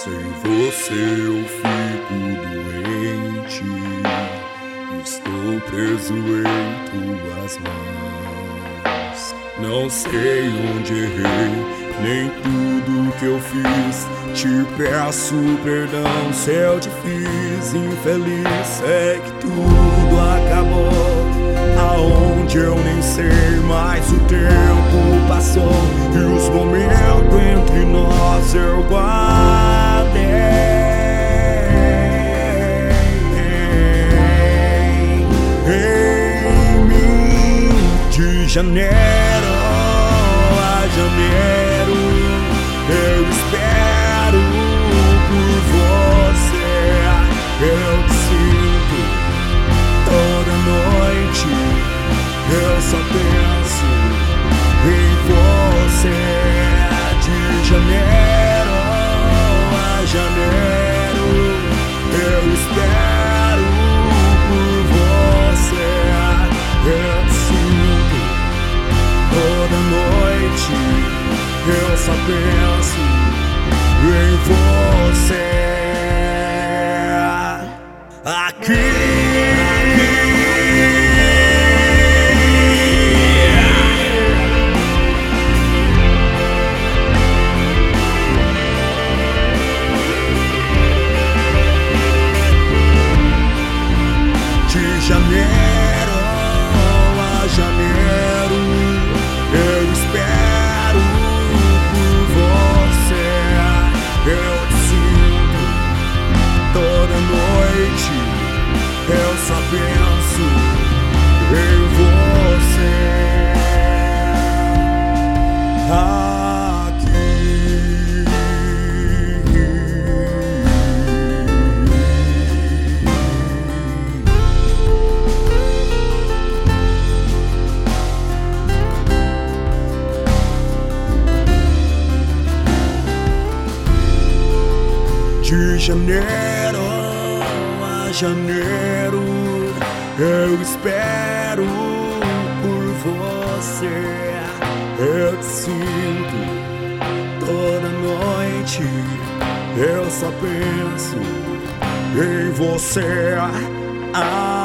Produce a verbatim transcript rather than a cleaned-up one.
Sem você eu fico doente, estou preso em tuas mãos. Não sei onde errei, nem tudo que eu fiz. Te peço perdão se eu te fiz infeliz. Sei que tudo acabou, aonde eu nem sei, mas o tempo passou e os momentos entre nós eu guardei em mim. De janeiro a janeiro eu espero por você. Eu te sinto toda noite, eu só penso em você. De janeiro a janeiro eu espero por você. Eu te sinto toda noite, eu só penso em você. Aqui janeiro a janeiro eu espero por você. Eu te sinto toda noite, eu só penso em você. De janeiro a janeiro eu espero por você. Eu te sinto toda noite, eu só penso em você. Ah,